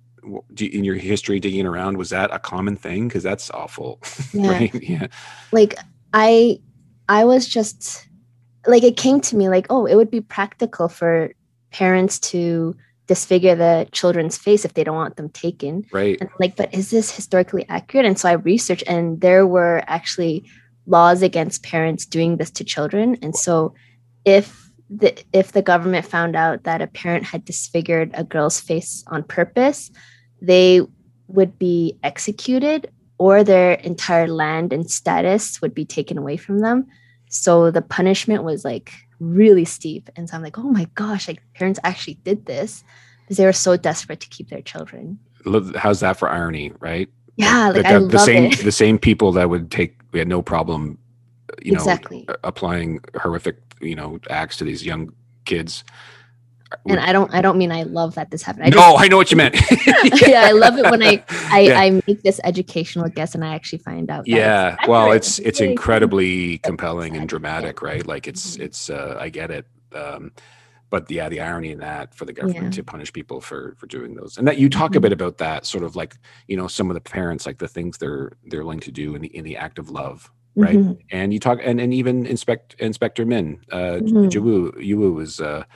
in your history digging around, was that a common thing? Because that's awful. Right? Yeah. Like I was just like, it came to me like, oh, it would be practical for parents to disfigure the children's face if they don't want them taken. Right. And but is this historically accurate? And so I researched, and there were actually laws against parents doing this to children. And so if the government found out that a parent had disfigured a girl's face on purpose, they would be executed, or their entire land and status would be taken away from them. So the punishment was really steep. And so I'm like, oh my gosh, parents actually did this because they were so desperate to keep their children. How's that for irony, right? Yeah, I love it. The same people that we had no problem, exactly, applying horrific, acts to these young kids. And I don't mean I love that this happened. I know what you meant. Yeah, I love it when I make this educational guess and I actually find out. Yeah, well, it's incredibly compelling and dramatic, right? Like it's I get it. but the irony in that for the government to punish people for doing those, and that you talk a bit about that sort of like, some of the parents, like the things they're willing to do in the act of love, right? And you talk, and even Inspector Min, Jiwoo was,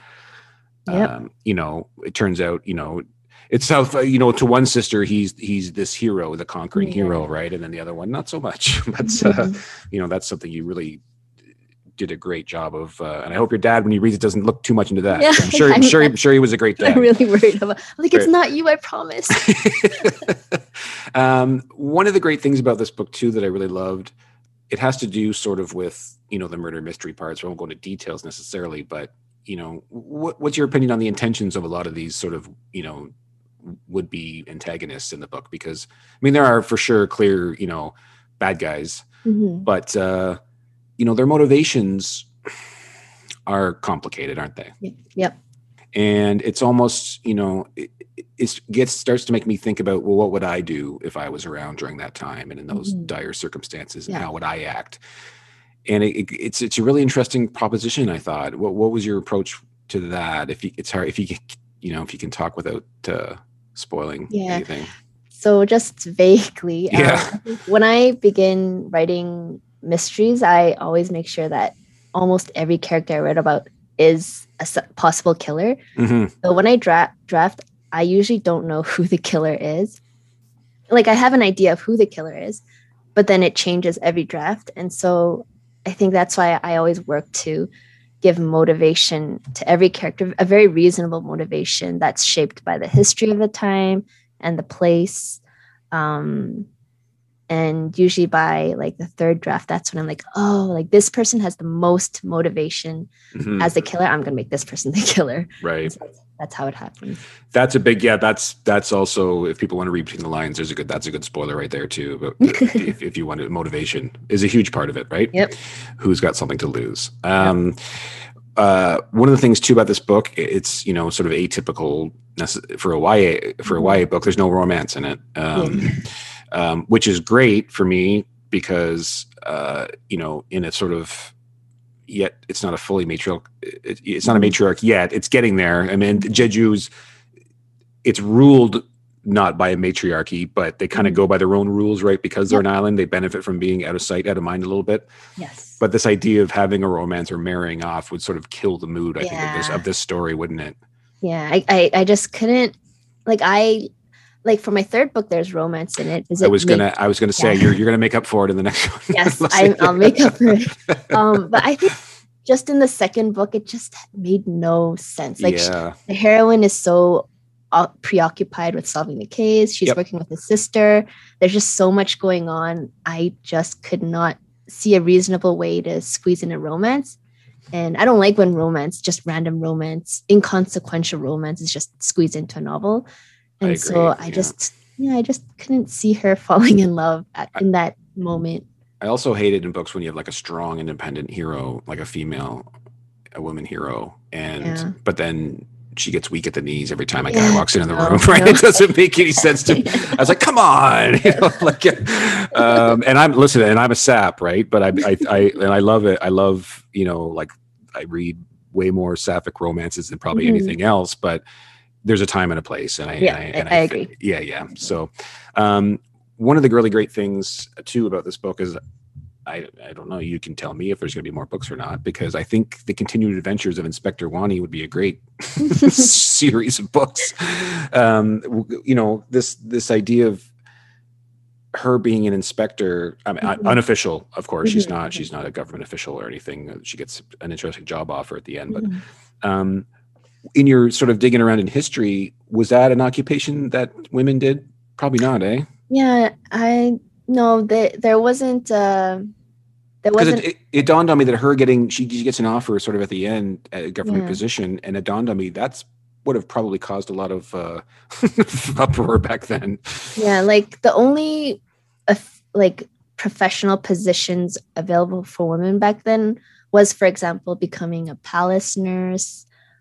it turns out, it's how, to one sister he's this hero, the conquering hero, right? And then the other one not so much. That's that's something you really did a great job of, and I hope your dad, when he reads it, doesn't look too much into that. Yeah, I'm sure he was a great dad. I'm really worried about. It's not you, I promise. One of the great things about this book too that I really loved, it has to do sort of with the murder mystery part. So I won't go into details necessarily, but what's your opinion on the intentions of a lot of these sort of would be antagonists in the book? Because there are for sure clear bad guys, but their motivations are complicated, aren't they? Yep. And it's almost, it starts to make me think about, well, what would I do if I was around during that time and in those dire circumstances, and how would I act? And it's a really interesting proposition, I thought. What was your approach to that? It's hard if you can talk without spoiling anything. So just vaguely, when I begin writing mysteries, I always make sure that almost every character I read about is a possible killer. So when I draft, I usually don't know who the killer is. Like, I have an idea of who the killer is, but then it changes every draft. And so I think that's why I always work to give motivation to every character, a very reasonable motivation that's shaped by the history of the time and the place. And usually by like the third draft, that's when I'm like, oh, like this person has the most motivation as the killer. I'm going to make this person the killer. Right. So that's how it happens. That's a big, that's also, if people want to read between the lines, that's a good spoiler right there too. But if you want it, motivation is a huge part of it, right? Yep. Who's got something to lose? One of the things too about this book, it's, sort of atypical for a YA book. There's no romance in it. Which is great for me because, in a sort of, yet it's not a fully matriarch. It's not a matriarch yet. It's getting there. I mean, Jeju's, it's ruled not by a matriarchy, but they kind of go by their own rules, right? Because they're an island, they benefit from being out of sight, out of mind a little bit. Yes. But this idea of having a romance or marrying off would sort of kill the mood, I think, of this story, wouldn't it? Yeah, I just couldn't, like for my third book, there's romance in it. I was gonna say you're gonna make up for it in the next one. Yes, I'll make up for it. But I think just in the second book, it just made no sense. Like the heroine is so preoccupied with solving the case. She's working with his sister. There's just so much going on. I just could not see a reasonable way to squeeze in a romance. And I don't like when romance, just random romance, inconsequential romance, is just squeezed into a novel. And so I just couldn't see her falling in love in that moment. I also hate it in books when you have like a strong, independent hero, like a woman hero, but then she gets weak at the knees every time a guy walks in the room. Right? No. It doesn't make any sense to me. I was like, come on, and I'm a sap, right? But I love it. I love, I read way more sapphic romances than probably anything else, but there's a time and a place, and I agree. Yeah. So, one of the really great things too about this book is, I don't know, you can tell me if there's going to be more books or not, because I think the continued adventures of Inspector Wani would be a great series of books. This idea of her being an inspector, I mean, unofficial, of course, she's not a government official or anything. She gets an interesting job offer at the end, but in your sort of digging around in history, was that an occupation that women did? Probably not, eh? Yeah, there wasn't. It dawned on me that she gets an offer sort of at the end at a government position, and it dawned on me that's would have probably caused a lot of uproar back then. Yeah, like the only professional positions available for women back then was, for example, becoming a palace nurse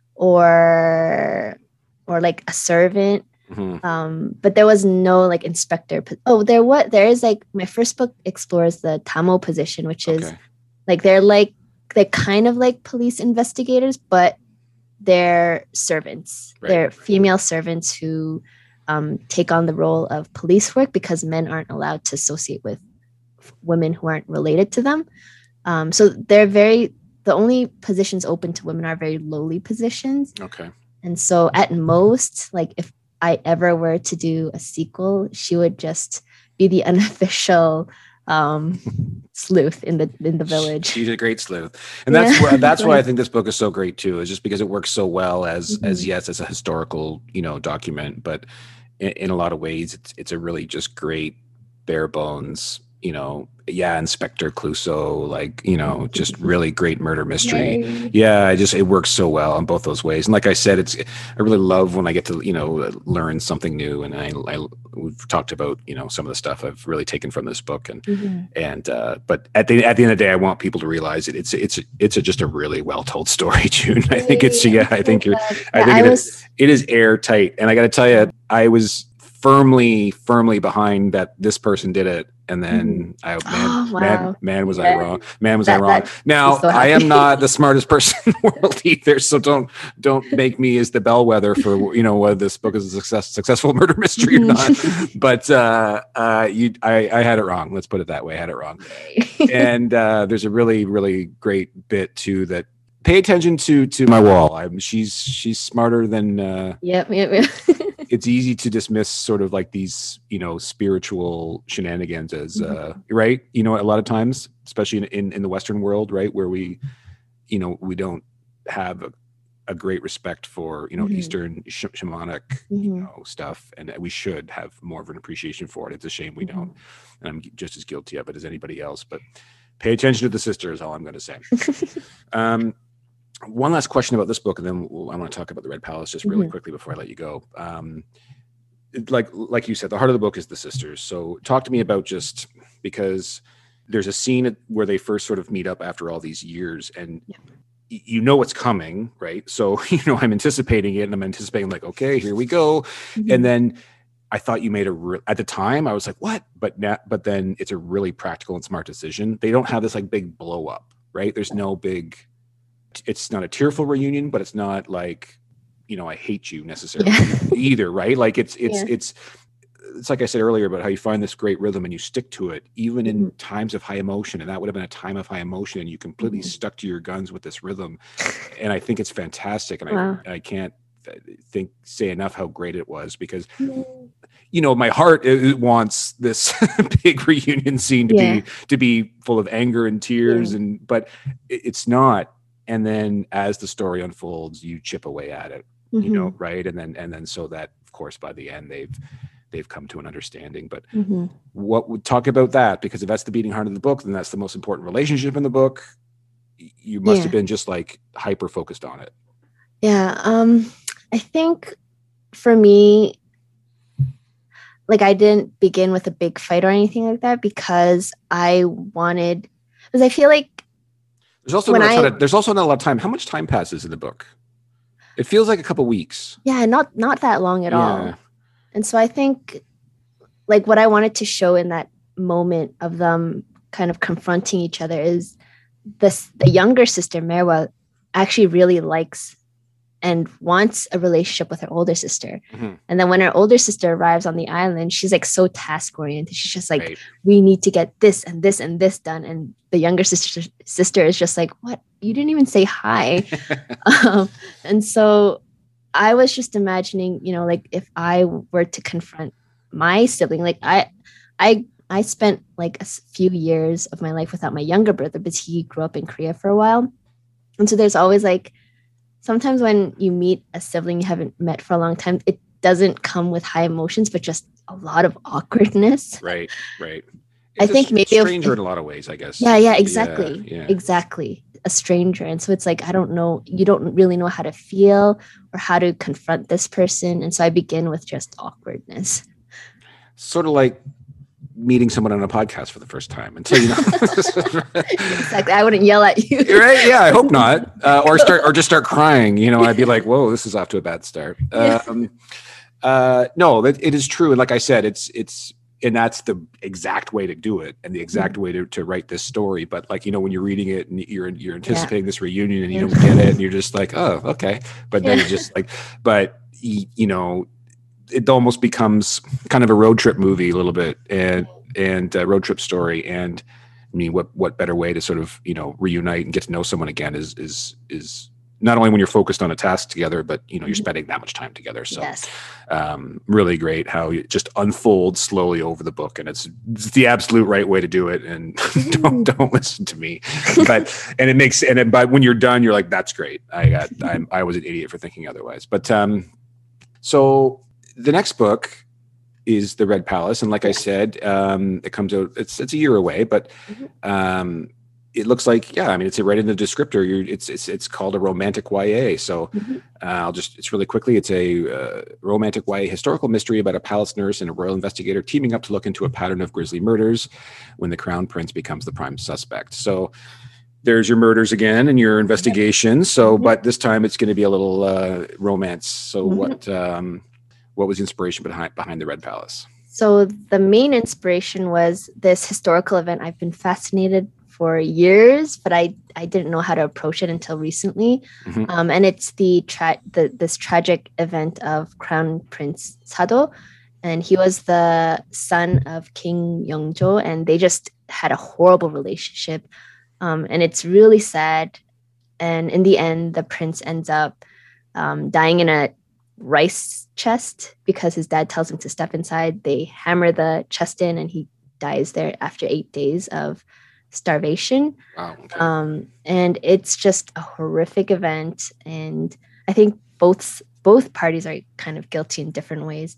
or like a servant. But there was no like inspector. There is like, my first book explores the Tamo position, which is like they're kind of like police investigators, but they're servants. Right. They're female servants who take on the role of police work because men aren't allowed to associate with women who aren't related to them. So the only positions open to women are very lowly positions. Okay. And so at most, like if I ever were to do a sequel, she would just be the unofficial sleuth in the village. She's a great sleuth, and that's why I think this book is so great too. Is just because it works so well as as a historical document, but in a lot of ways it's a really just great bare bones Inspector Clouseau, like just really great murder mystery. Yay. Yeah, it works so well on both those ways. And like I said, I really love when I get to learn something new, and we've talked about some of the stuff I've really taken from this book, and but at the end of the day, I want people to realize it's just a really well told story, June. I think it is airtight, and I got to tell you, I was firmly behind that this person did it. And then I was I wrong. Now I am not the smartest person in the world either. So don't make me as the bellwether for whether this book is a successful murder mystery or not. But I had it wrong. Let's put it that way. I had it wrong. And there's a really, really great bit too that pay attention to my wall. She's smarter than Yep. It's easy to dismiss sort of like these, spiritual shenanigans as, right. A lot of times, especially in the Western world, right. Where we don't have a great respect for, Eastern shamanic, stuff. And we should have more of an appreciation for it. It's a shame we don't. And I'm just as guilty of it as anybody else, but pay attention to the sister is all I'm going to say. One last question about this book, and then I want to talk about the Red Palace just really quickly before I let you go. Like you said, the heart of the book is the sisters. So talk to me about, just because there's a scene where they first sort of meet up after all these years, and what's coming, right? So, I'm anticipating it, and I'm anticipating like, okay, here we go. And then I thought you made at the time I was like, what? But then it's a really practical and smart decision. They don't have this like big blow up, right? There's no big, it's not a tearful reunion, but it's not like, I hate you necessarily either, right? Like it's like I said earlier about how you find this great rhythm and you stick to it, even in times of high emotion. And that would have been a time of high emotion, and you completely stuck to your guns with this rhythm. And I think it's fantastic. And I can't say enough how great it was, because my heart, it wants this big reunion scene to be full of anger and tears, but it's not. And then as the story unfolds, you chip away at it, right? And then so that, of course, by the end they've come to an understanding. But what would talk about that? Because if that's the beating heart of the book, then that's the most important relationship in the book. You must have been just like hyper focused on it. Yeah. I think for me, like, I didn't begin with a big fight or anything like that, because I feel like there's also not a lot of time. How much time passes in the book? It feels like a couple weeks. Yeah, not that long at all. And so I think, like, what I wanted to show in that moment of them kind of confronting each other is the younger sister, Merwa, actually really likes and wants a relationship with her older sister. And then when her older sister arrives on the island, she's like so task oriented. She's just like, we need to get this and this and this done. And the younger sister is just like, what? You didn't even say hi. And so I was just imagining, like, if I were to confront my sibling, like I spent like a few years of my life without my younger brother, because he grew up in Korea for a while. And so there's always like, sometimes when you meet a sibling you haven't met for a long time, it doesn't come with high emotions, but just a lot of awkwardness. Right. I think maybe a stranger in a lot of ways, I guess. Yeah, exactly. Exactly. A stranger. And so it's like, I don't know, you don't really know how to feel or how to confront this person. And so I begin with just awkwardness. Sort of like meeting someone on a podcast for the first time until Exactly. I wouldn't yell at you. Right? Yeah, I hope not. Or just start crying. I'd be like, whoa, this is off to a bad start. No, it is true. And like I said, it's and that's the exact way to do it and the exact way to write this story. But like, when you're reading it and you're anticipating this reunion and you don't get it and you're just like, oh, okay. But then it's just like, but it almost becomes kind of a road trip movie a little bit and a road trip story. And I mean, what better way to sort of, reunite and get to know someone again is not only when you're focused on a task together, but you're spending that much time together. So really great how it just unfolds slowly over the book, and it's the absolute right way to do it. And don't listen to me, but when you're done, you're like, that's great. I was an idiot for thinking otherwise. But so the next book is The Red Palace, and like I said, it comes out. It's a year away, but it looks like, it's right in the descriptor. It's called a romantic YA. So it's really quickly. It's a romantic YA historical mystery about a palace nurse and a royal investigator teaming up to look into a pattern of grisly murders when the crown prince becomes the prime suspect. So there's your murders again and your investigation. So, but this time it's going to be a little romance. So what was the inspiration behind The Red Palace? So the main inspiration was this historical event I've been fascinated for years, but I didn't know how to approach it until recently. And it's this tragic event of Crown Prince Sado, and he was the son of King Yeongjo, and they just had a horrible relationship. And it's really sad. And in the end, the prince ends up dying in a rice chest because his dad tells him to step inside. They hammer the chest in, and he dies there after 8 days of starvation. Wow, okay. And it's just a horrific event, and I think both parties are kind of guilty in different ways.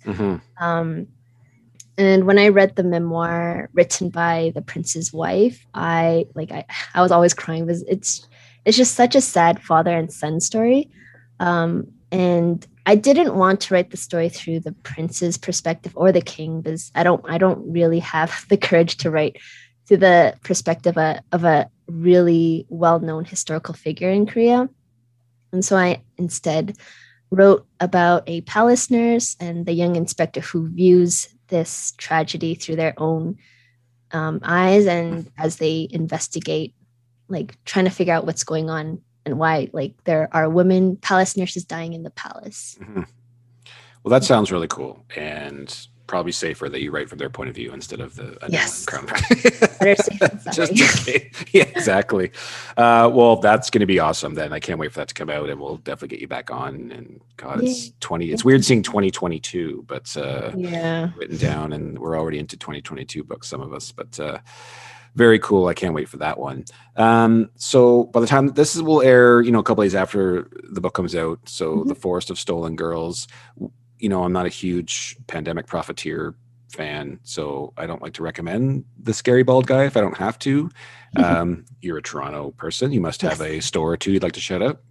And when I read the memoir written by the prince's wife, I was always crying because it's just such a sad father and son story. And I didn't want to write the story through the prince's perspective or the king, because I don't really have the courage to write through the perspective of a really well-known historical figure in Korea. And so I instead wrote about a palace nurse and the young inspector who views this tragedy through their own eyes, and as they investigate, like trying to figure out what's going on and why, like, there are women palace nurses dying in the palace. Well, that sounds really cool, and probably safer that you write from their point of view instead of the crown. Better safe than sorry. Just in case. Yeah, exactly. Well, that's going to be awesome. Then I can't wait for that to come out, and we'll definitely get you back on. And God, it's It's weird seeing 2022, but written down, and we're already into 2022 books, some of us. But very cool. I can't wait for that one. So by the time this will air, a couple days after the book comes out. So The Forest of Stolen Girls. I'm not a huge Pandemic Profiteer fan, so I don't like to recommend The Scary Bald Guy if I don't have to. You're a Toronto person. You must have a store or two you'd like to shout out.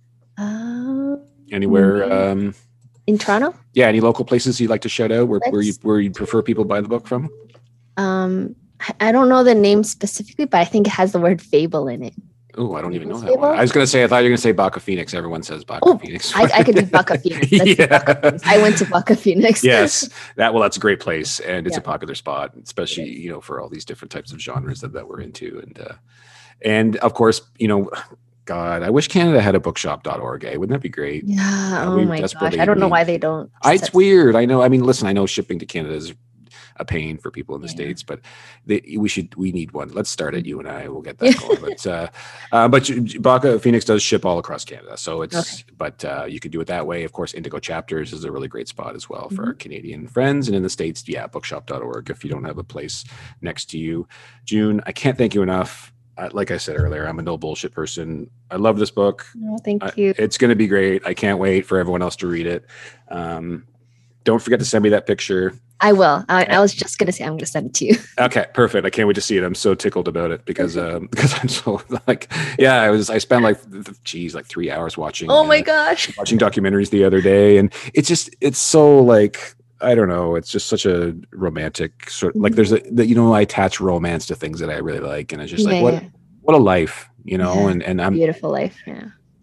Anywhere in Toronto? Yeah, any local places you'd like to shout out where you prefer people buy the book from? I don't know the name specifically, but I think it has the word fable in it. Oh, I don't even know that one. I was going to say, I thought you were going to say Baka Phoenix. Everyone says Baka Phoenix. I could do Baka Phoenix. Baka Phoenix. I went to Baka Phoenix. Yes. That's a great place. And it's a popular spot, especially, for all these different types of genres that we're into. And of course, God, I wish Canada had a bookshop.org. Wouldn't that be great? Yeah. Oh my gosh. I don't know why they don't. It's weird. I know. I mean, listen, I know shipping to Canada is a pain for people in the States, but we need one. Let's start it. You and I will get that going. But Baka Phoenix does ship all across Canada. So but you could do it that way. Of course, Indigo Chapters is a really great spot as well for our Canadian friends. And in the States, bookshop.org if you don't have a place next to you. June, I can't thank you enough. Like I said earlier, I'm a no bullshit person. I love this book. Oh, thank you. It's going to be great. I can't wait for everyone else to read it. Don't forget to send me that picture. I will. I was just going to say I'm going to send it to you. Okay, perfect. I can't wait to see it. I'm so tickled about it because I'm so I spent like 3 hours watching. Oh my gosh. Watching documentaries the other day, and it's so like, I don't know. It's just such a romantic sort of, like there's I attach romance to things that I really like, and it's just what a life, and I'm beautiful life. Yeah.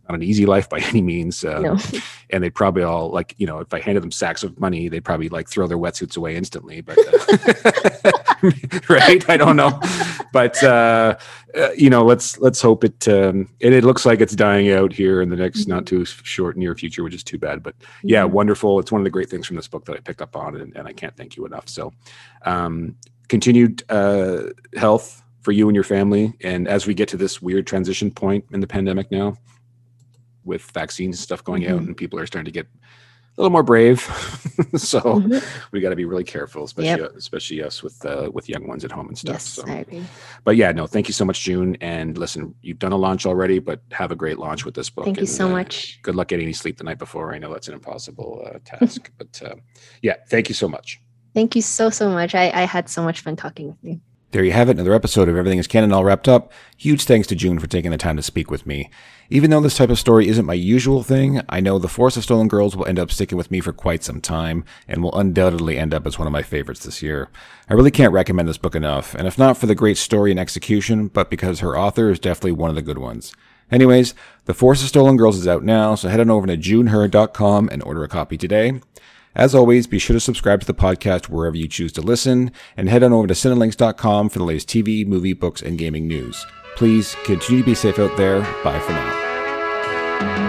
not an easy life by any means. No. And they'd probably all like, if I handed them sacks of money, they'd probably like throw their wetsuits away instantly, but right. I don't know, but let's hope it, and it looks like it's dying out here in the next not too short near future, which is too bad, but yeah, wonderful. It's one of the great things from this book that I picked up on, and I can't thank you enough. So, continued, health for you and your family. And as we get to this weird transition point in the pandemic now, with vaccines and stuff going out, and people are starting to get a little more brave, so we got to be really careful, especially us with young ones at home and stuff. Yes, so. I agree. But yeah, no, thank you so much, June. And listen, you've done a launch already, but have a great launch with this book. Thank you so much. Good luck getting any sleep the night before. I know that's an impossible task, but yeah, thank you so much. Thank you so much. I had so much fun talking with you. There you have it, another episode of Everything is Canon all wrapped up. Huge thanks to June for taking the time to speak with me. Even though this type of story isn't my usual thing, I know The Forest of Stolen Girls will end up sticking with me for quite some time, and will undoubtedly end up as one of my favorites this year. I really can't recommend this book enough, and if not for the great story and execution, but because her author is definitely one of the good ones. Anyways, The Forest of Stolen Girls is out now, so head on over to junehur.com and order a copy today. As always, be sure to subscribe to the podcast wherever you choose to listen, and head on over to cinelinks.com for the latest TV, movie, books, and gaming news. Please continue to be safe out there. Bye for now.